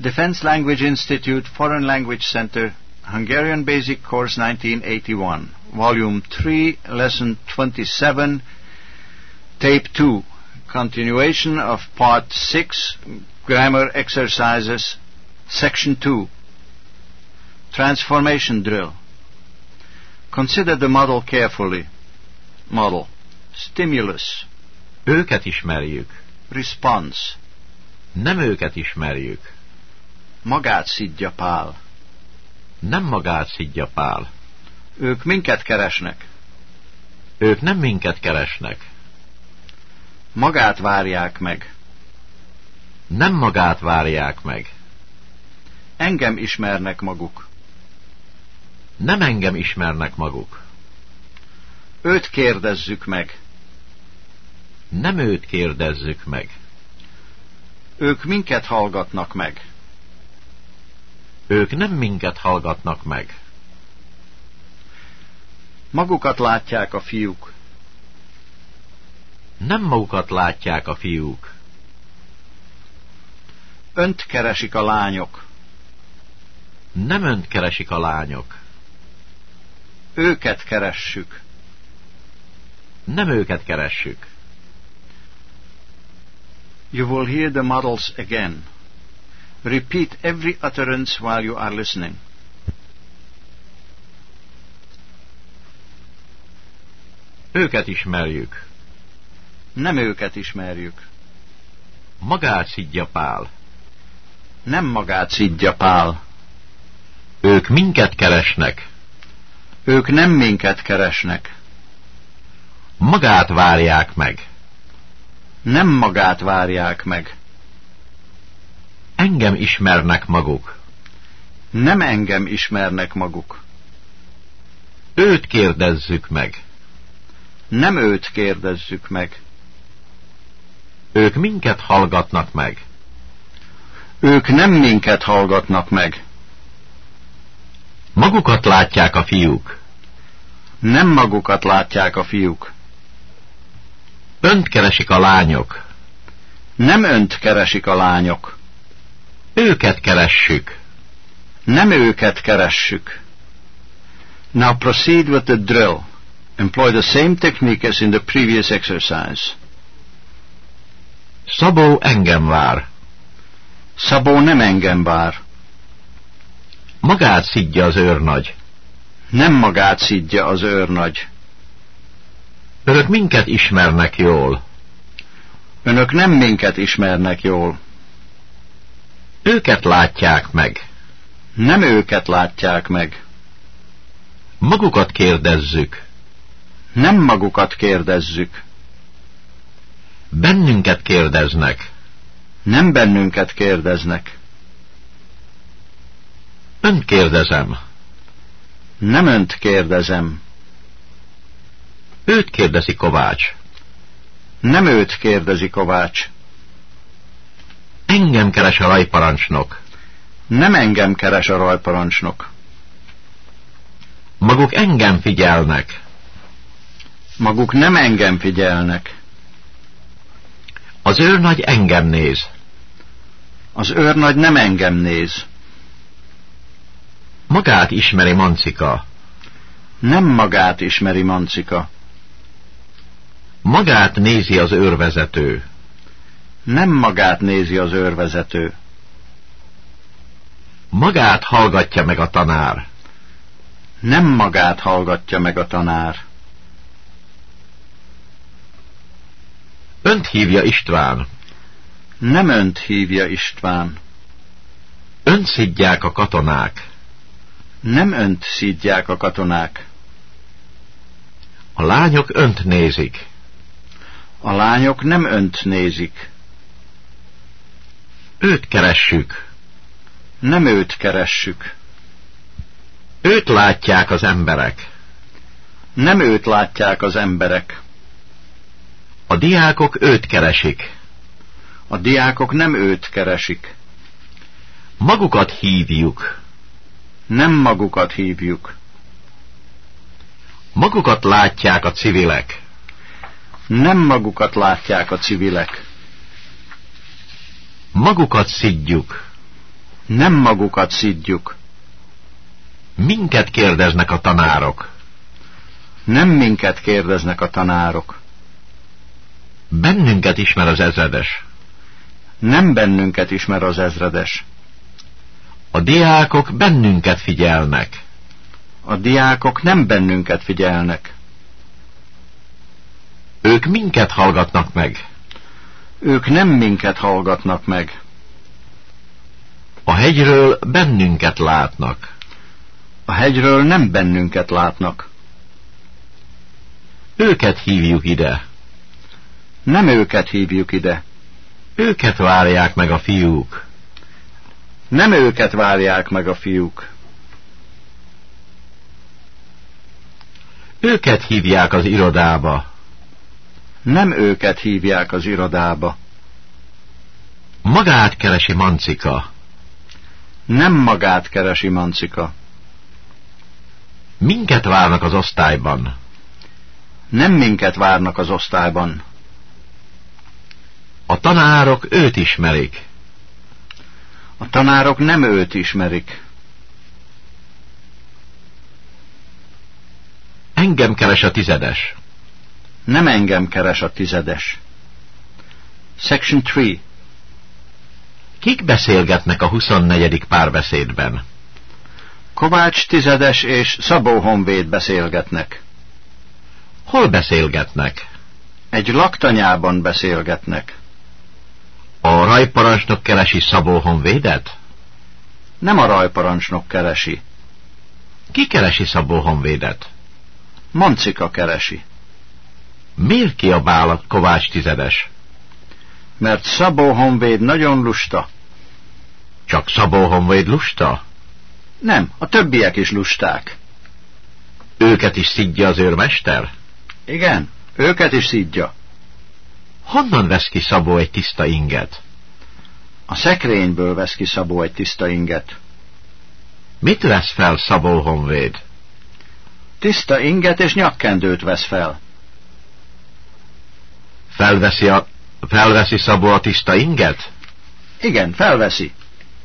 Defense Language Institute, Foreign Language Center, Hungarian Basic Course 1981, Volume 3, Lesson 27, Tape 2, continuation of Part 6, Grammar Exercises, Section 2, Transformation Drill. Consider the model carefully. Model. Stimulus. Őket ismerjük. Response. Nem őket ismerjük. Magát szidja Pál. Nem magát szidja Pál. Ők minket keresnek. Ők nem minket keresnek. Magát várják meg. Nem magát várják meg. Engem ismernek maguk. Nem engem ismernek maguk. Őt kérdezzük meg. Nem őt kérdezzük meg. Ők minket hallgatnak meg. Ők nem minket hallgatnak meg. Magukat látják a fiúk. Nem magukat látják a fiúk. Önt keresik a lányok. Nem önt keresik a lányok. Őket keressük. Nem őket keressük. You will hear the models again. Repeat every utterance while you are listening. Őket ismerjük. Nem őket ismerjük. Magát szidja Pál. Nem magát szidja Pál. Ők minket keresnek. Ők nem minket keresnek. Magát várják meg. Nem magát várják meg. Engem ismernek maguk. Nem engem ismernek maguk. Őt kérdezzük meg. Nem őt kérdezzük meg. Ők minket hallgatnak meg. Ők nem minket hallgatnak meg. Magukat látják a fiúk. Nem magukat látják a fiúk. Önt keresik a lányok. Nem önt keresik a lányok. Őket keressük. Nem őket keressük. Now proceed with the drill. Employ the same technique as in the previous exercise. Szabó engem vár. Szabó nem engem vár. Magát szidja az őrnagy. Nem magát szidja az őrnagy. Önök minket ismernek jól. Önök nem minket ismernek jól. Őket látják meg. Nem őket látják meg. Magukat kérdezzük. Nem magukat kérdezzük. Bennünket kérdeznek. Nem bennünket kérdeznek. Önt kérdezem. Nem önt kérdezem. Őt kérdezi Kovács. Nem őt kérdezi Kovács. Engem keres a rajparancsnok. Nem engem keres a rajparancsnok. Maguk engem figyelnek. Maguk nem engem figyelnek. Az őrnagy engem néz. Az őrnagy nem engem néz. Magát ismeri Mancika. Nem magát ismeri Mancika. Magát nézi az őrvezető. Nem magát nézi az őrvezető. Magát hallgatja meg a tanár. Nem magát hallgatja meg a tanár. Önt hívja István. Nem önt hívja István. Önt szidják a katonák. Nem önt szidják a katonák. A lányok önt nézik. A lányok nem önt nézik. Őt keressük. Nem őt keressük. Őt látják az emberek. Nem őt látják az emberek. A diákok őt keresik. A diákok nem őt keresik. Magukat hívjuk. Nem magukat hívjuk. Magukat látják a civilek. Nem magukat látják a civilek. Magukat szidjuk. Nem magukat szidjuk. Minket kérdeznek a tanárok. Nem minket kérdeznek a tanárok. Bennünket ismer az ezredes. Nem bennünket ismer az ezredes. A diákok bennünket figyelnek. A diákok nem bennünket figyelnek. Ők minket hallgatnak meg. Ők nem minket hallgatnak meg. A hegyről bennünket látnak. A hegyről nem bennünket látnak. Őket hívjuk ide. Nem őket hívjuk ide. Őket várják meg a fiúk. Nem őket várják meg a fiúk. Őket hívják az irodába. Nem őket hívják az irodába. Magát keresi Mancika. Nem magát keresi Mancika. Minket várnak az osztályban. Nem minket várnak az osztályban. A tanárok őt ismerik. A tanárok nem őt ismerik. Engem keres a tizedes. Nem engem keres a tizedes. Section 3. Kik beszélgetnek a 24. párbeszédben? Kovács tizedes és Szabó Honvéd beszélgetnek. Hol beszélgetnek? Egy laktanyában beszélgetnek. A rajparancsnok keresi Szabó Honvédet? Nem a rajparancsnok keresi. Ki keresi Szabó Honvédet? Mancika keresi. Miért kiabál a Kovács tizedes? Mert Szabó Honvéd nagyon lusta. Csak Szabó Honvéd lusta? Nem, a többiek is lusták. Őket is szidja az őrmester? Igen, őket is szidja. Honnan vesz ki Szabó egy tiszta inget? A szekrényből vesz ki Szabó egy tiszta inget. Mit vesz fel Szabó Honvéd? Tiszta inget és nyakkendőt vesz fel. Felveszi Szabó a tiszta inget? Igen, felveszi.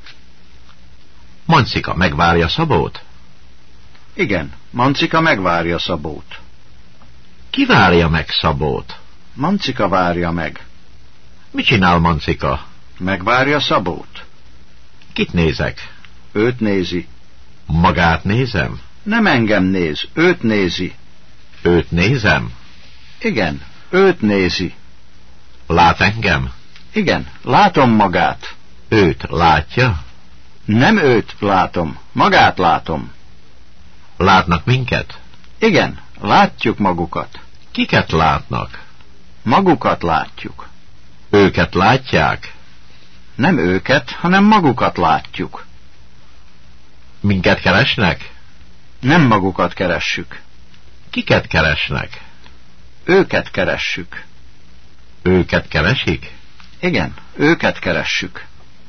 Mancika megvárja Szabót? Igen, Mancika megvárja Szabót. Ki várja meg Szabót? Mancika várja meg. Mit csinál Mancika? Megvárja Szabót. Kit nézek? Őt nézi. Magát nézem? Nem engem néz, őt nézi. Őt nézem? Igen, őt nézi. Lát engem? Igen, látom magát. Őt látja? Nem őt látom, magát látom. Látnak minket? Igen, látjuk magukat. Kiket látnak? Magukat látjuk. Őket látják? Nem őket, hanem magukat látjuk. Minket keresnek? Nem magukat keressük. Kiket keresnek? Őket keressük. Őket keresik? Igen, őket keressük.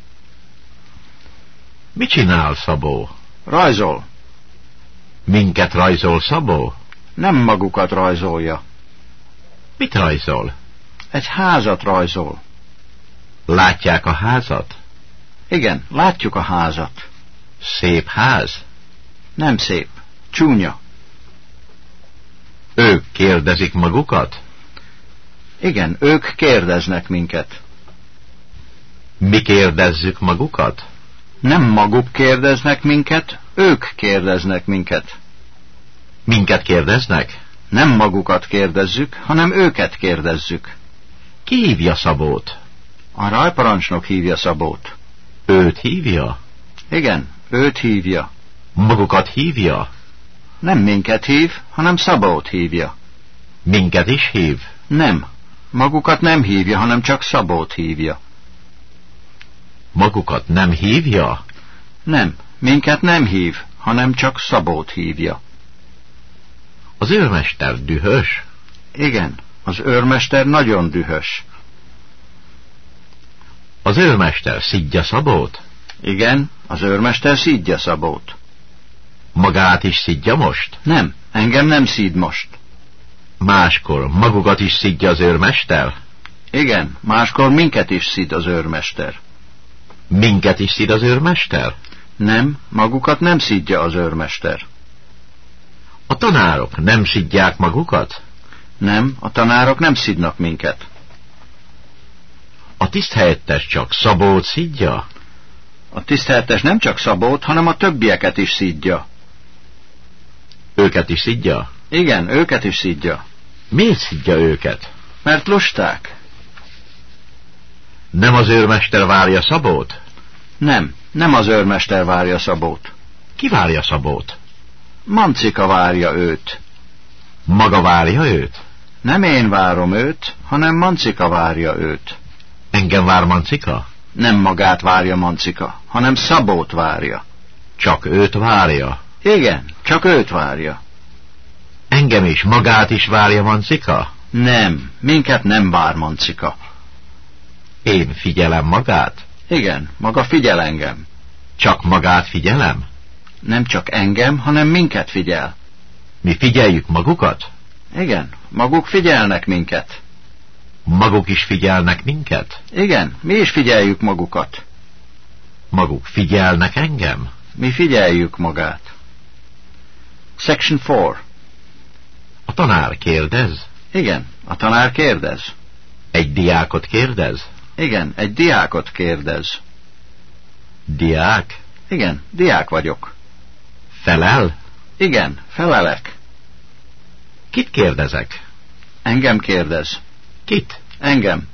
Mit csinál Szabó? Rajzol. Minket rajzol Szabó? Nem magukat rajzolja. Mit rajzol? Egy házat rajzol. Látják a házat? Igen, látjuk a házat. Szép ház? Nem szép, csúnya. Ők kérdezik magukat? Igen, ők kérdeznek minket. Mi kérdezzük magukat? Nem maguk kérdeznek minket, ők kérdeznek minket. Minket kérdeznek? Nem magukat kérdezzük, hanem őket kérdezzük. Ki hívja Szabót? A rajparancsnok hívja Szabót. Őt hívja? Igen, őt hívja. Magukat hívja? Nem minket hív, hanem Szabót hívja. Minket is hív? Nem, magukat nem hívja, hanem csak Szabót hívja. Magukat nem hívja? Nem, minket nem hív, hanem csak Szabót hívja. Az őrmester dühös? Igen, az őrmester nagyon dühös. Az őrmester szidja Szabót? Igen, az őrmester szidja Szabót. Magát is szidja most? Nem, engem nem szíd most. Máskor magukat is szidja az őrmester? Igen, máskor minket is szid az őrmester. Minket is szid az őrmester? Nem, magukat nem szidja az őrmester. A tanárok nem szidják magukat? Nem, a tanárok nem szidnak minket. A tiszthelyettes csak Szabót szidja? A tiszthelyettes nem csak Szabót, hanem a többieket is szidja. Őket is szidja? Igen, őket is szidja. Miért szidja őket? Mert lusták. Nem az őrmester várja Szabót? Nem, nem az őrmester várja Szabót. Ki várja Szabót? Mancika várja őt. Maga várja őt? Nem én várom őt, hanem Mancika várja őt. Engem vár Mancika? Nem magát várja Mancika, hanem Szabót várja. Csak őt várja? Igen, csak őt várja. Engem is, magát is várja Mancika? Nem, minket nem vár Mancika. Én figyelem magát? Igen, maga figyel engem. Csak magát figyelem? Nem csak engem, hanem minket figyel. Mi figyeljük magukat? Igen, maguk figyelnek minket. Maguk is figyelnek minket? Igen, mi is figyeljük magukat. Maguk figyelnek engem? Mi figyeljük magát. Section 4. A tanár kérdez? Igen, a tanár kérdez. Egy diákot kérdez? Igen, egy diákot kérdez. Diák? Igen, diák vagyok. Felel? Igen, felelek. Kit kérdezek? Engem kérdez. Kit? Engem.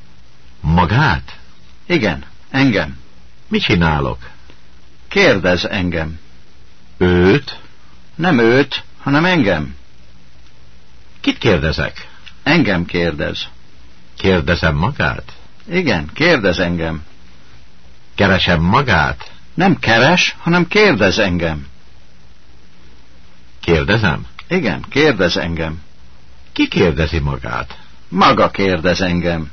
Magát? Igen, engem. Mit csinálok? Kérdez engem. Őt? Nem őt, hanem engem. Kit kérdezek? Engem kérdez. Kérdezem magát? Igen, kérdez engem. Keresem magát? Nem keres, hanem kérdez engem. Kérdezem? Igen, kérdez engem. Ki kérdezi magát? Maga kérdez engem.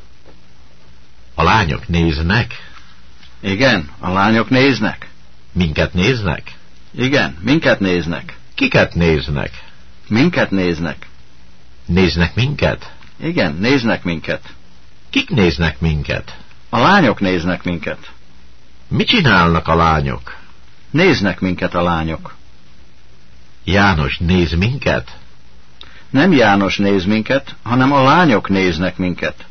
A lányok néznek? Igen, a lányok néznek. Minket néznek? Igen, minket néznek. Kiket néznek? Minket néznek. Néznek minket? Igen, néznek minket. Kik néznek minket? A lányok néznek minket. Mit csinálnak a lányok? Néznek minket a lányok. János néz minket? Nem János néz minket, hanem a lányok néznek minket.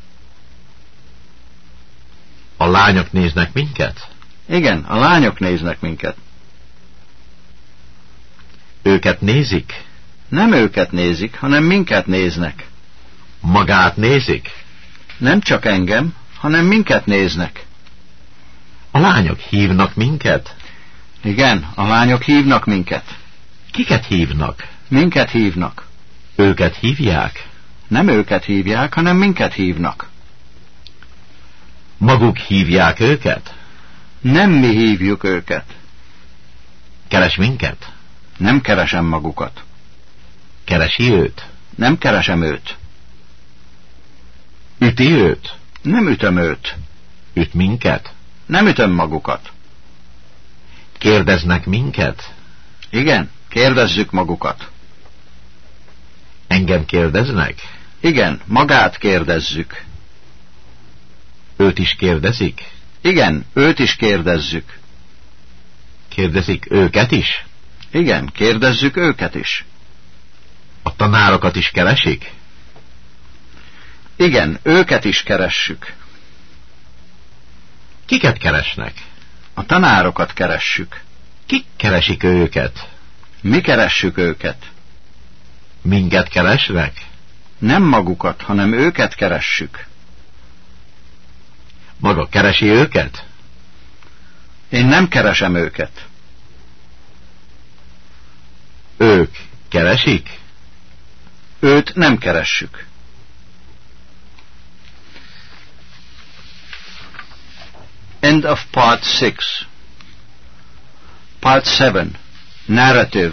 A lányok néznek minket? Igen, a lányok néznek minket. Őket nézik? Nem őket nézik, hanem minket néznek. Magát nézik? Nem csak engem, hanem minket néznek. A lányok hívnak minket? Igen, a lányok hívnak minket. Kiket hívnak? Minket hívnak. Őket hívják? Nem őket hívják, hanem minket hívnak. Maguk hívják őket? Nem mi hívjuk őket. Keres minket? Nem keresem magukat. Keresi őt? Nem keresem őt. Üti őt? Nem ütöm őt. Üt minket? Nem ütöm magukat. Kérdeznek minket? Igen, kérdezzük magukat. Engem kérdeznek? Igen, magát kérdezzük. Őt is kérdezik? Igen, őt is kérdezzük. Kérdezik őket is? Igen, kérdezzük őket is. A tanárokat is keresik? Igen, őket is keressük. Kiket keresnek? A tanárokat keressük. Kik keresik őket? Mi keressük őket. Minket keresnek? Nem magukat, hanem őket keressük. Maga keresi őket? Én nem keresem őket. Ők keresik? Őt nem keressük. End of part 6. Part 7. Narrative.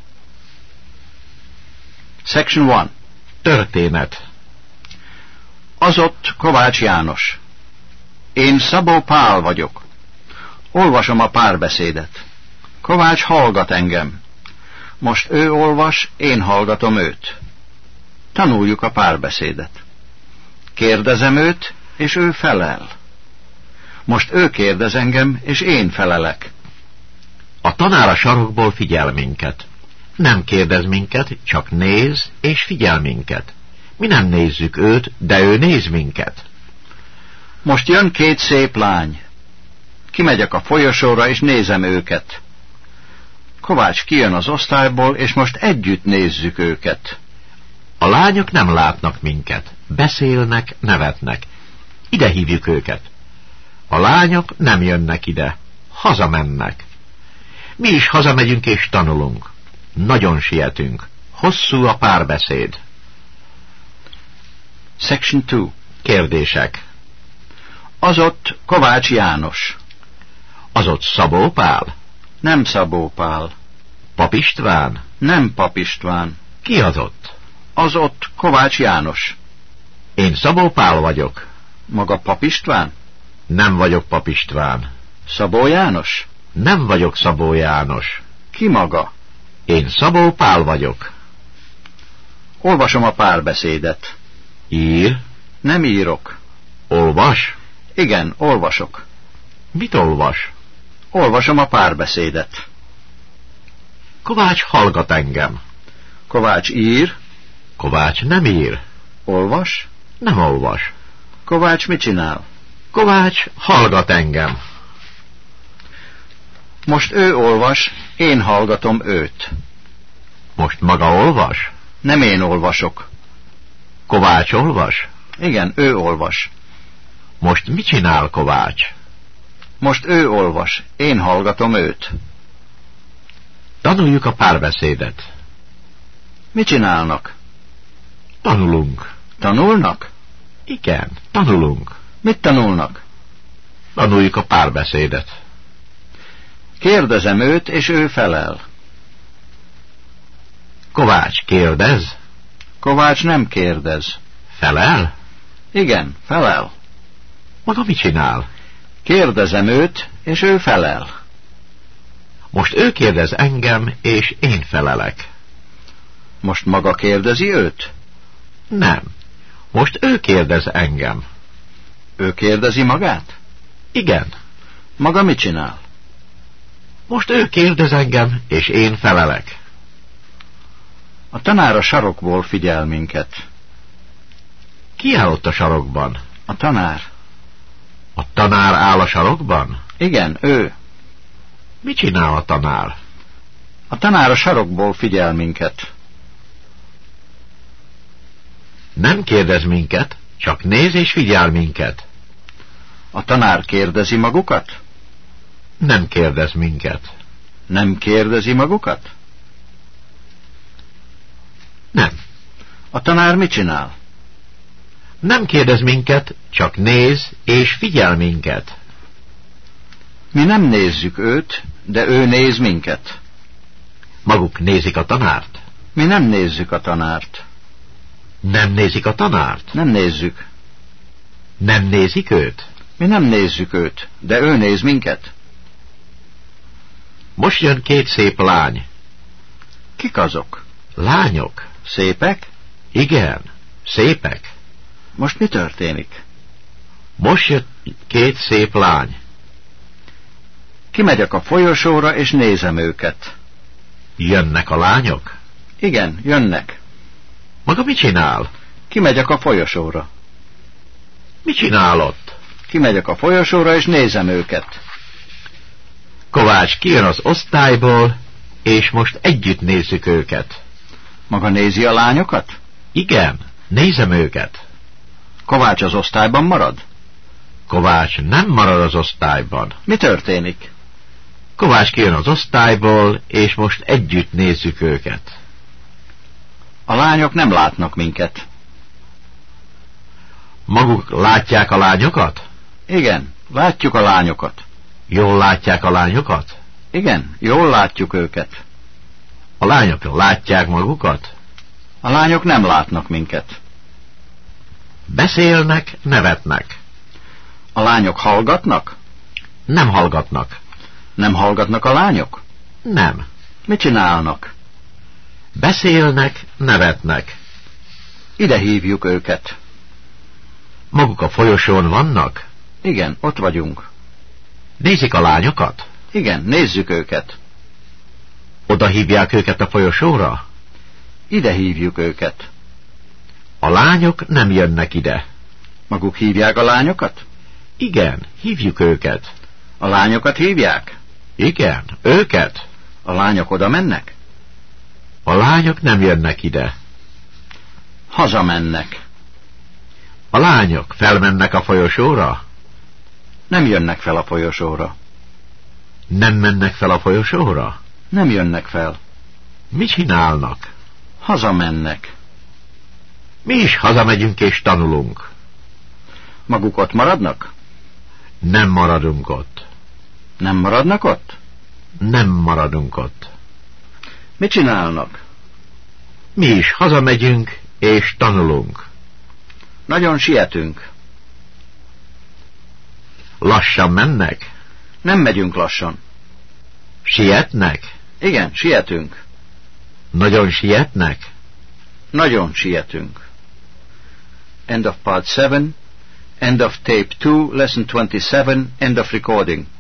Section 1. Történet. Az ott Kovács János. Én Szabó Pál vagyok. Olvasom a párbeszédet. Kovács hallgat engem. Most ő olvas, én hallgatom őt. Tanuljuk a párbeszédet. Kérdezem őt, és ő felel. Most ő kérdez engem, és én felelek. A tanár a sarokból figyel minket. Nem kérdez minket, csak néz és figyel minket. Mi nem nézzük őt, de ő néz minket. Most jön két szép lány. Kimegyek a folyosóra, és nézem őket. Kovács kijön az osztályból, és most együtt nézzük őket. A lányok nem látnak minket. Beszélnek, nevetnek. Ide hívjuk őket. A lányok nem jönnek ide. Hazamennek. Mi is hazamegyünk és tanulunk. Nagyon sietünk. Hosszú a párbeszéd. Section 2. Kérdések. Az ott Kovács János. Az ott Szabó Pál? Nem Szabó Pál. Pap István? Nem Pap István. Ki az ott? Az ott Kovács János. Én Szabó Pál vagyok. Maga Pap István? Nem vagyok Pap István. Szabó János? Nem vagyok Szabó János. Ki maga? Én Szabó Pál vagyok. Olvasom a párbeszédet. Ír? Nem írok. Olvas? Igen, olvasok. Mit olvas? Olvasom a párbeszédet. Kovács hallgat engem. Kovács ír. Kovács nem ír. Olvas. Nem olvas. Kovács mit csinál? Kovács hallgat engem. Most ő olvas, én hallgatom őt. Most maga olvas? Nem én olvasok. Kovács olvas? Igen, ő olvas. Most mit csinál Kovács? Most ő olvas, én hallgatom őt. Tanuljuk a párbeszédet. Mit csinálnak? Tanulunk. Tanulnak? Igen, tanulunk. Mit tanulnak? Tanuljuk a párbeszédet. Kérdezem őt, és ő felel. Kovács kérdez? Kovács nem kérdez. Felel? Igen, felel. Maga mit csinál? Kérdezem őt, és ő felel. Most ő kérdez engem, és én felelek. Most maga kérdezi őt? Nem. Most ő kérdez engem. Ő kérdezi magát? Igen. Maga mit csinál? Most ő kérdez engem, és én felelek. A tanár a sarokból figyel minket. Ki áll ott a sarokban? A tanár. A tanár áll a sarokban? Igen, ő. Mit csinál a tanár? A tanár a sarokból figyel minket. Nem kérdez minket, csak néz és figyel minket. A tanár kérdezi magukat? Nem kérdez minket. Nem kérdezi magukat? Nem. A tanár mit csinál? Nem kérdez minket, csak néz és figyel minket. Mi nem nézzük őt, de ő néz minket. Maguk nézik a tanárt? Mi nem nézzük a tanárt. Nem nézik a tanárt? Nem nézzük. Nem nézik őt? Mi nem nézzük őt, de ő néz minket. Most jön két szép lány. Kik azok? Lányok. Szépek? Igen, szépek. Most mi történik? Most jött két szép lány. Kimegyek a folyosóra, és nézem őket. Jönnek a lányok? Igen, jönnek. Maga mit csinál? Kimegyek a folyosóra. Mit csinál ott? Kimegyek a folyosóra, és nézem őket. Kovács kijön az osztályból, és most együtt nézzük őket. Maga nézi a lányokat? Igen, nézem őket. Kovács az osztályban marad? Kovács nem marad az osztályban. Mi történik? Kovács kijön az osztályból, és most együtt nézzük őket. A lányok nem látnak minket. Maguk látják a lányokat? Igen, látjuk a lányokat. Jól látják a lányokat? Igen, jól látjuk őket. A lányok látják magukat? A lányok nem látnak minket. Beszélnek, nevetnek. A lányok hallgatnak? Nem hallgatnak. Nem hallgatnak a lányok? Nem. Mit csinálnak? Beszélnek, nevetnek. Ide hívjuk őket. Maguk a folyosón vannak? Igen, ott vagyunk. Nézik a lányokat? Igen, nézzük őket. Oda hívják őket a folyosóra? Ide hívjuk őket. A lányok nem jönnek ide. Maguk hívják a lányokat? Igen, hívjuk őket. A lányokat hívják? Igen, őket. A lányok oda mennek? A lányok nem jönnek ide. Hazamennek. A lányok felmennek a folyosóra? Nem jönnek fel a folyosóra. Nem mennek fel a folyosóra? Nem jönnek fel. Mit csinálnak? Hazamennek. Mi is hazamegyünk és tanulunk. Maguk ott maradnak? Nem maradunk ott. Nem maradnak ott? Nem maradunk ott. Mit csinálnak? Mi is hazamegyünk és tanulunk. Nagyon sietünk. Lassan mennek? Nem megyünk lassan. Sietnek? Igen, sietünk. Nagyon sietnek? Nagyon sietünk. End of part 7. End of tape 2, lesson 27. End of recording.